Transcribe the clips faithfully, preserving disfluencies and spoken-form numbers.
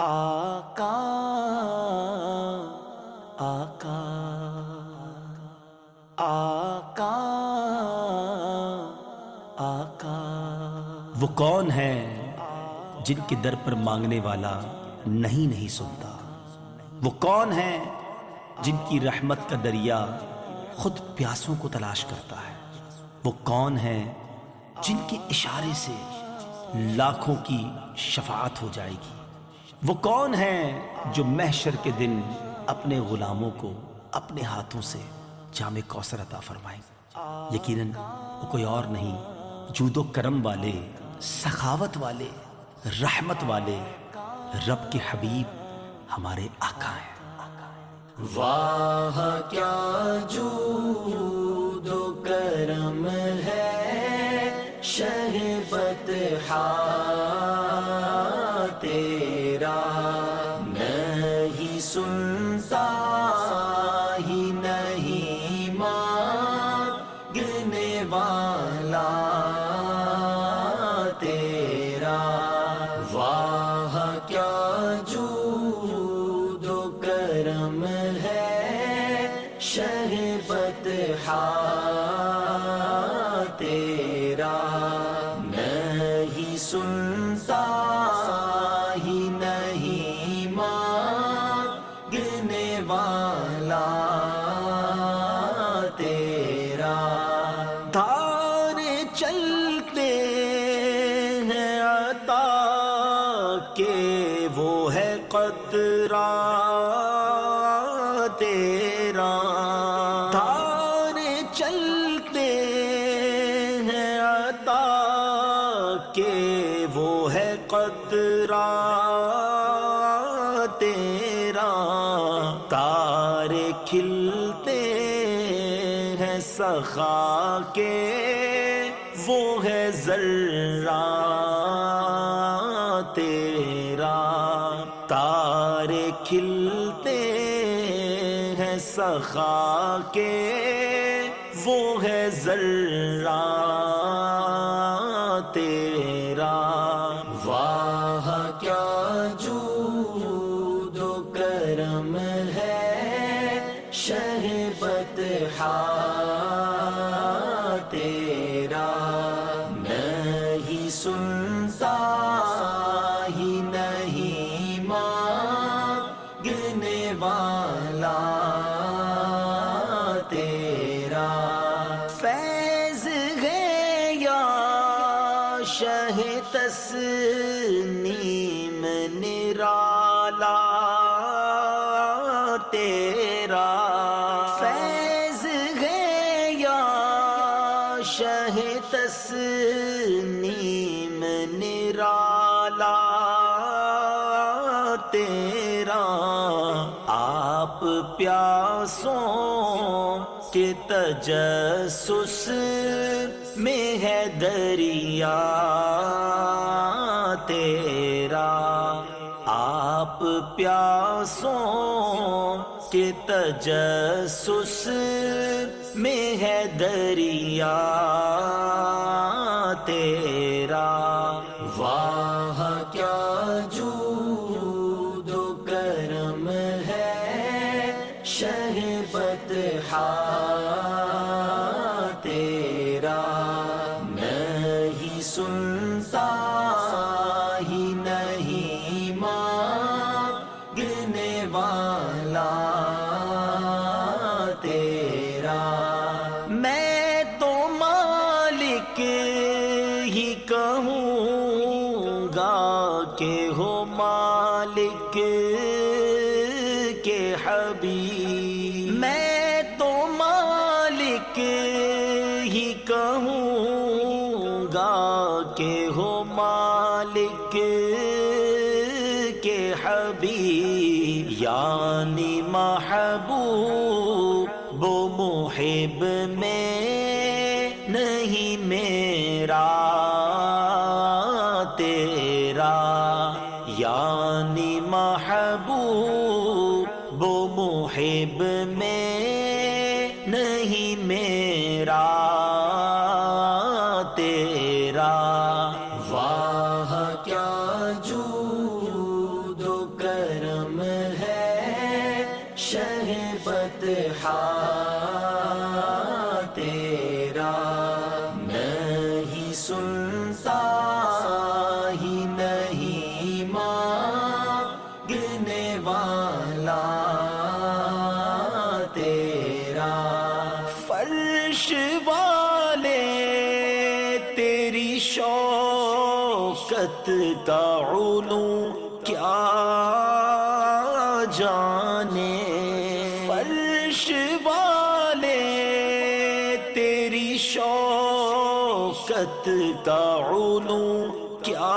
آقا آقا آقا آقا وہ کون ہے جن کے در پر مانگنے والا نہیں نہیں سنتا؟ وہ کون ہے جن کی رحمت کا دریا خود پیاسوں کو تلاش کرتا ہے؟ وہ کون ہے جن کے اشارے سے لاکھوں کی شفاعت ہو جائے گی؟ وہ کون ہے جو محشر کے دن اپنے غلاموں کو اپنے ہاتھوں سے جام کوثر عطا فرمائیں؟ یقیناً وہ کوئی اور نہیں، جود و کرم والے، سخاوت والے، رحمت والے رب کے حبیب ہمارے آقا ہیں۔ واہ کیا جود و کرم ہے شہ بطحا تیرا، نہیں سنتا ہی نہیں مانگنے والا تیرا۔ واہ کیا جود و کرم ہے شہ بطحا تیرا، نہیں سنتا ہی نہیں مانگنے والا تیرا۔ تارے چلتے ہیں عطا کہ وہ ہے قطرہ تیرا، تارے چلتے ہیں عطا کہ وہ ہے قطرہ تیرا، تارے کھلتے ہیں سخا کے وہ ہے ذرہ تیرا، تارے کھلتے ہیں سخا کے وہ ہے ذرہ تیرا۔ واہ کیا جود و کرم ہے شہ بطحا تیرا، نہیں سنتا ہی نہیں مانگنے والا تیرا۔ فیض ہے یا شہ تسنیم نرالا تیرا، فیض ہے یا شہ تسنیم نرالا تیرا، آپ پیاسوں کے تجسس میں ہے دریا تیرا، آپ پیاسوں کے تجسس میں ہے دریا تیرا۔ واہ کیا جود و کرم ہے شہ بطحا تیرا، نہیں سنتا ہی نہیں مانگنے والا تیرا۔ میں تو مالک ہی کہوں گا کہ ہو مالک کے حبیب، میں تو مالک ہی کہوں گا کہ ہو مالک کے حبیب، یعنی محبوب و محب میں نہیں میرا تیرا، یعنی محبوب و محب میں نہیں میرا تیرا۔ واہ کیا جود و گنے والا تیرا، فرش والے تیری شوکت کا علو کیا جانے، فرش والے تیری شوکت کا علو کیا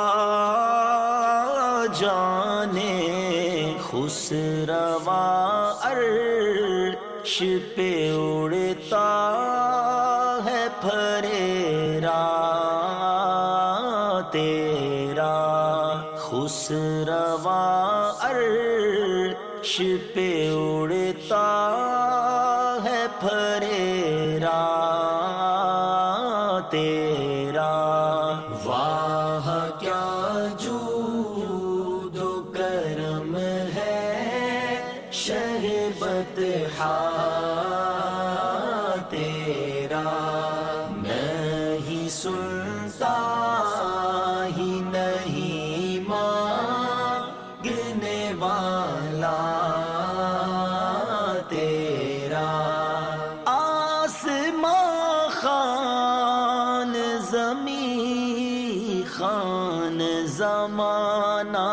جانے، خسروا عرش پہ اڑتا ہے پھریرا تیرا، خسروا عرش پہ اڑتا ہے پھریرا تیرا، واہ کیا جود و کرم ہے شہ بطحا تیرا، نہیں سنتا ہی نہیں مانگنے والا تیرا، آسمان خان زمین خان زمانہ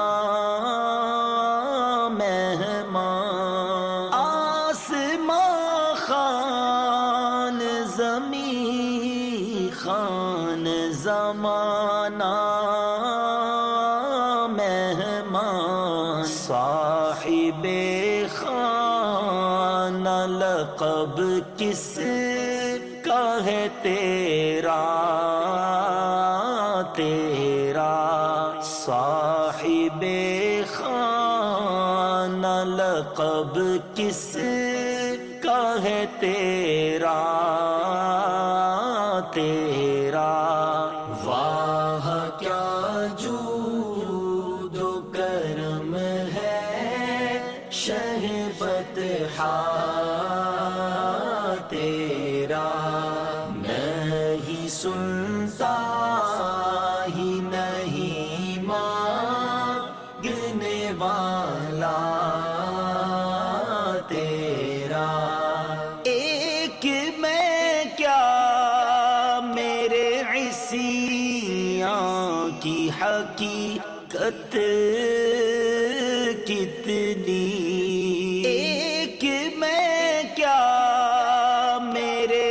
مہمان، آسمان خان زمین خان زمانہ مہمان، صاحب خانہ لقب کس کا ہے تیرا تیرا، صاحب خانہ لقب کس کا ہے تیرا تیرا، واہ کیا جود و کرم ہے شہ بطحا تیرا، نہیں سنتا ہی نہیں مانگنے والا تیرا، ایک میں کیا میرے عصیاں کی حقیقت کتنی، ایک میں کیا میرے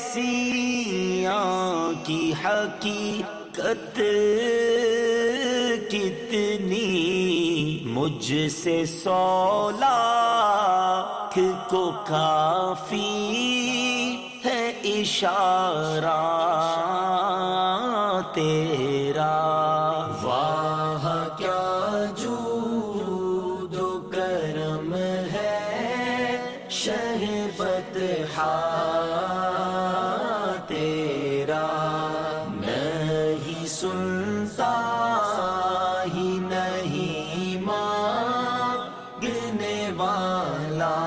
عصیاں کی حقیقت کتنی، مجھ سے سو لاکھ کو کافی ہے اشارہ تیرا، واہ کیا جود و کرم ہے شہ بطحا تیرا، نہیں سنتا ہی نہیں مانگنے والا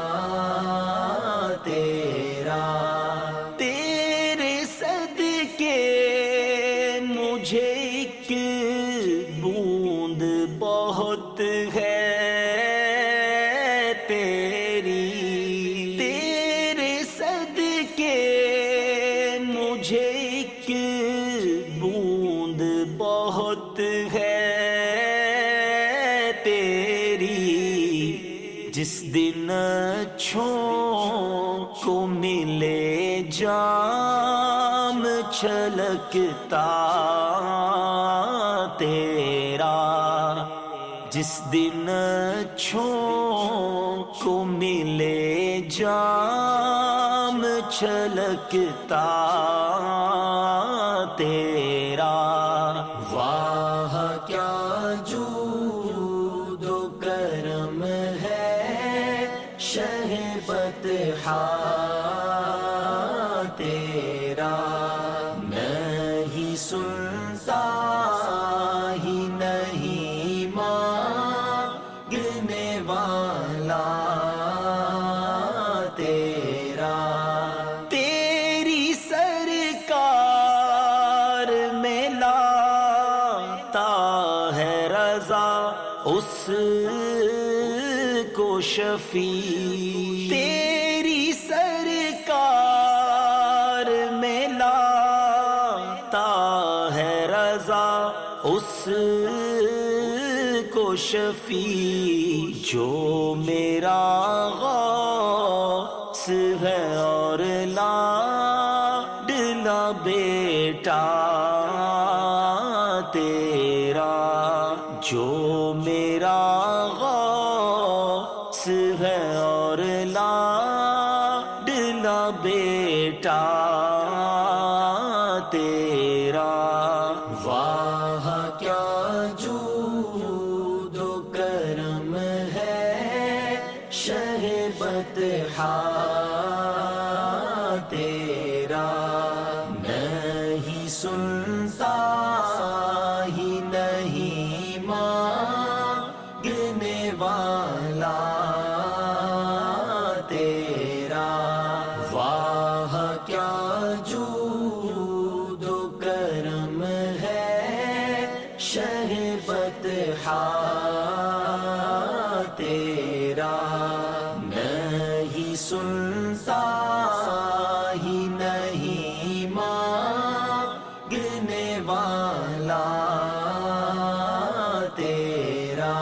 تیرا، تیرے صدقے مجھے ایک بوند بہت ہے تیری، تیرے صدقے مجھے ایک بوند بہت ہے تیری، جس دن اچھوں کو ملے جام چھلکتا تیرا، جس دن اچھوں کو ملے جام چھلکتا تیرا، واہ کیا جود و کرم ہے شہ بطحا تیرا، نہیں سنتا ہی نہیں مانگنے والا تیرا، تیری سرکار میں لاتا ہے رضا اس اس کو شفیع تیری سرکار میں لاتا ہے رضا اس کو شفیع جو میرا غوث ہے اور لاڈلا بیٹا تیرا جو میرا غوث ہے اور لاڈلا بیٹا تیرا واہ کیا جود و کرم ہے شہ بطحا تیرا نہیں سنتا ہی نہیں مانگنے والا تیرا واہ کیا جود و کرم ہے شہ بطحا تیرا نہیں سنتا ہی نہیں مانگنے والا تیرا۔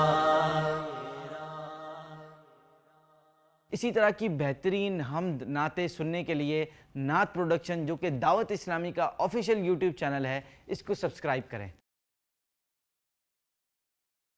اسی طرح کی بہترین حمد نعتیں سننے کے لیے نعت پروڈکشن جو کہ دعوت اسلامی کا آفیشیل یوٹیوب چینل ہے اس کو سبسکرائب کریں۔